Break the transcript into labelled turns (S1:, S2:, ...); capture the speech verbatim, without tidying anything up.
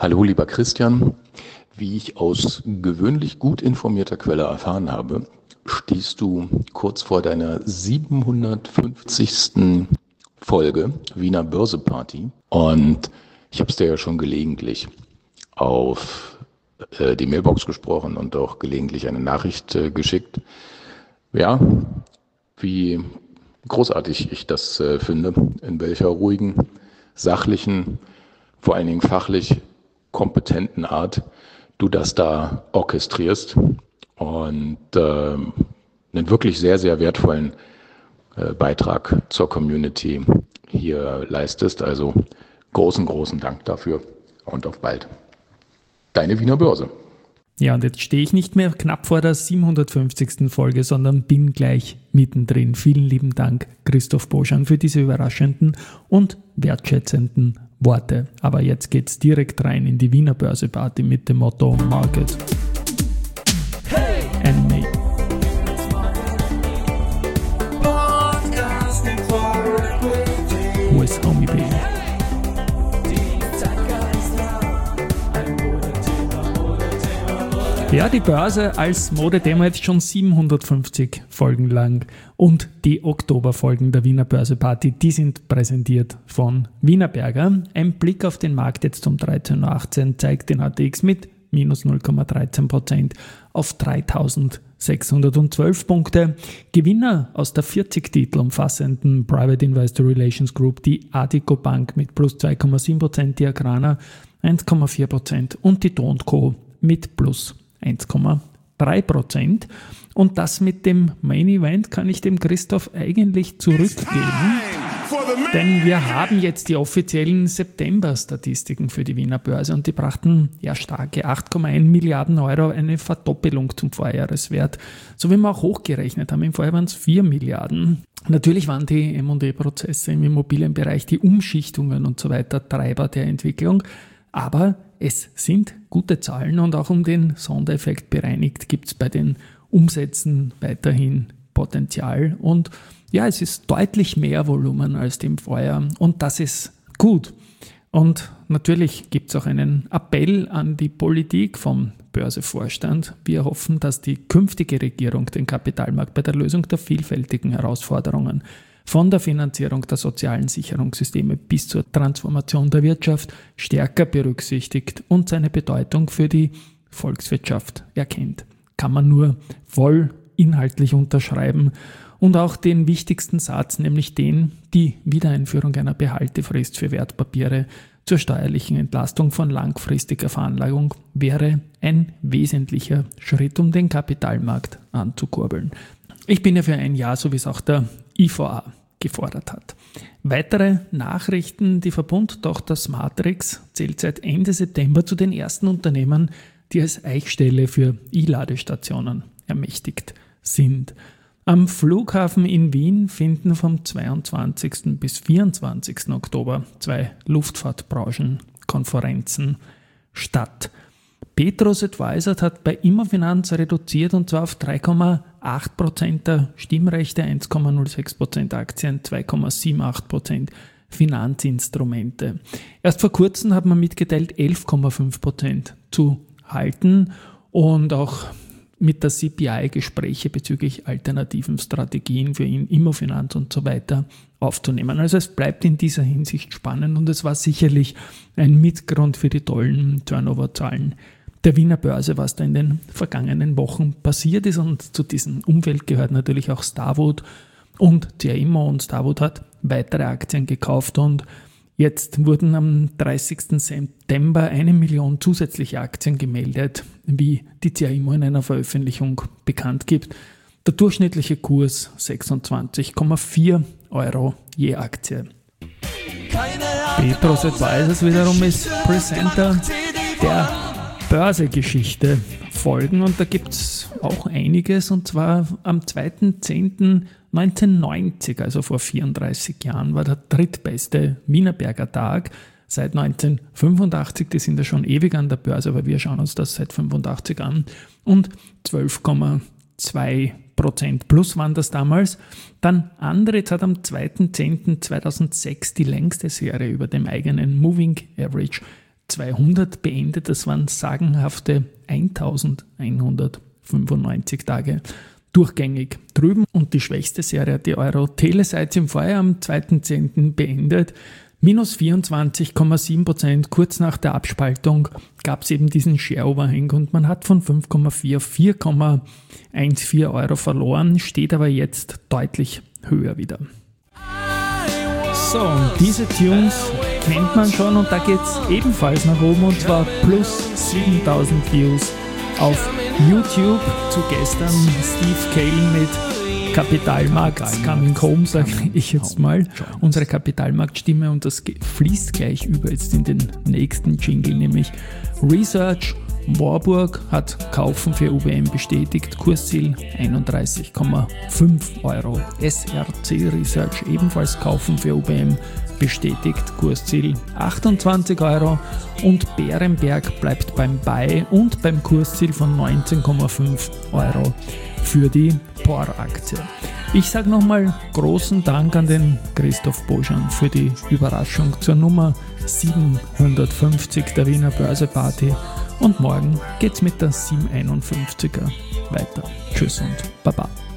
S1: Hallo lieber Christian, wie ich aus gewöhnlich gut informierter Quelle erfahren habe, stehst du kurz vor deiner siebenhundertfünfzigsten Folge Wiener Börse-Party und ich habe es dir ja schon gelegentlich auf äh, die Mailbox gesprochen und auch gelegentlich eine Nachricht äh, geschickt. Ja, wie großartig ich das äh, finde, in welcher ruhigen, sachlichen, vor allen Dingen fachlich kompetenten Art du das da orchestrierst und äh, einen wirklich sehr, sehr wertvollen äh, Beitrag zur Community hier leistest. Also großen, großen Dank dafür und auf bald. Deine Wiener Börse.
S2: Ja, und jetzt stehe ich nicht mehr knapp vor der siebenhundertfünfzigsten Folge, sondern bin gleich mittendrin. Vielen lieben Dank, Christoph Boschan, für diese überraschenden und wertschätzenden Worte. Aber jetzt geht's direkt rein in die Wiener Börse-Party mit dem Motto Market hey! And Me. With Homie B. Ja, die Börse als Modethema jetzt schon siebenhundertfünfzig Folgen lang und die Oktoberfolgen der Wiener Börse-Party, die sind präsentiert von Wienerberger. Ein Blick auf den Markt jetzt um dreizehn Uhr achtzehn zeigt den H T X mit minus null Komma dreizehn Prozent auf dreitausendsechshundertzwölf Punkte. Gewinner aus der vierzig Titel umfassenden Private Investor Relations Group, die Addiko Bank mit plus zwei Komma sieben Prozent, die Agrana eins Komma vier Prozent und die Do und Co. mit plus eins Komma drei Prozent. Und das mit dem Main Event kann ich dem Christoph eigentlich zurückgeben, denn wir haben jetzt die offiziellen September-Statistiken für die Wiener Börse und die brachten ja starke acht Komma eins Milliarden Euro, eine Verdoppelung zum Vorjahreswert. So wie wir auch hochgerechnet haben, im Vorjahr waren es vier Milliarden. Natürlich waren die M und A-Prozesse im Immobilienbereich, die Umschichtungen und so weiter Treiber der Entwicklung, aber es sind gute Zahlen und auch um den Sondereffekt bereinigt gibt es bei den Umsätzen weiterhin Potenzial und ja, es ist deutlich mehr Volumen als dem Vorjahr und das ist gut. Und natürlich gibt es auch einen Appell an die Politik vom Börsevorstand. Wir hoffen, dass die künftige Regierung den Kapitalmarkt bei der Lösung der vielfältigen Herausforderungen von der Finanzierung der sozialen Sicherungssysteme bis zur Transformation der Wirtschaft stärker berücksichtigt und seine Bedeutung für die Volkswirtschaft erkennt. Kann man nur voll inhaltlich unterschreiben und auch den wichtigsten Satz, nämlich den, die Wiedereinführung einer Behaltefrist für Wertpapiere zur steuerlichen Entlastung von langfristiger Veranlagung wäre ein wesentlicher Schritt, um den Kapitalmarkt anzukurbeln. Ich bin ja für ein Jahr, so wie es auch der I V A gefordert hat. Weitere Nachrichten: Die Verbundtochter Smartrix zählt seit Ende September zu den ersten Unternehmen, die als Eichstelle für E-Ladestationen ermächtigt sind. Am Flughafen in Wien finden vom zweiundzwanzigsten bis vierundzwanzigsten Oktober zwei Luftfahrtbranchenkonferenzen statt. Petrus Advisors hat bei Immofinanz reduziert und zwar auf drei Komma acht Prozent der Stimmrechte, eins Komma null sechs Prozent Aktien, zwei Komma sieben acht Prozent Finanzinstrumente. Erst vor kurzem hat man mitgeteilt, elf Komma fünf Prozent zu halten und auch mit der C P I Gespräche bezüglich alternativen Strategien für Immofinanz und so weiter aufzunehmen. Also es bleibt in dieser Hinsicht spannend und es war sicherlich ein Mitgrund für die tollen Turnover-Zahlen der Wiener Börse, was da in den vergangenen Wochen passiert ist. Und zu diesem Umfeld gehört natürlich auch Starwood und C A Immo, und Starwood hat weitere Aktien gekauft und jetzt wurden am dreißigsten September eine Million zusätzliche Aktien gemeldet, wie die C A Immo in einer Veröffentlichung bekannt gibt. Der durchschnittliche Kurs sechsundzwanzig Komma vier Euro je Aktie. Petrus Advisors wiederum ist Presenter der Börsegeschichte folgen und da gibt es auch einiges, und zwar am zweiten zehnten neunzehnhundertneunzig, also vor vierunddreißig Jahren, war der drittbeste Wienerberger Tag seit neunzehnhundertfünfundachtzig. Die sind ja schon ewig an der Börse, aber wir schauen uns das seit fünfundachtzig an, und zwölf Komma zwei Prozent plus waren das damals. Dann Andritz hat am zweiten zehnten zweitausendsechs die längste Serie über dem eigenen Moving Average zweihundert beendet. Das waren sagenhafte eintausendeinhundertfünfundneunzig Tage durchgängig drüben. Und die schwächste Serie hat die Euro Telesites im Vorjahr am zweiten zehnten beendet. Minus vierundzwanzig Komma sieben Prozent. Kurz nach der Abspaltung gab es eben diesen Share-Overhang und man hat von fünf Komma vier auf vier Komma vierzehn Euro verloren, steht aber jetzt deutlich höher wieder. So, und diese Tunes kennt man schon und da geht es ebenfalls nach oben und zwar plus siebentausend Views auf YouTube. Zu gestern Steve Kale mit Kapitalmarkt Coming Home, sage ich jetzt mal, unsere Kapitalmarktstimme, und das fließt gleich über jetzt in den nächsten Jingle, nämlich Research. Warburg hat Kaufen für U B M bestätigt, Kursziel einunddreißig Komma fünf Euro. S R C Research ebenfalls Kaufen für U B M bestätigt, Kursziel achtundzwanzig Euro, und Bärenberg bleibt beim Buy und beim Kursziel von neunzehn Komma fünf Euro für die P O R-Aktie. Ich sage nochmal großen Dank an den Christoph Boschan für die Überraschung zur Nummer siebenhundertfünfzig der Wiener Börse-Party, und morgen geht's mit der siebenhunderteinundfünfziger weiter. Tschüss und Baba.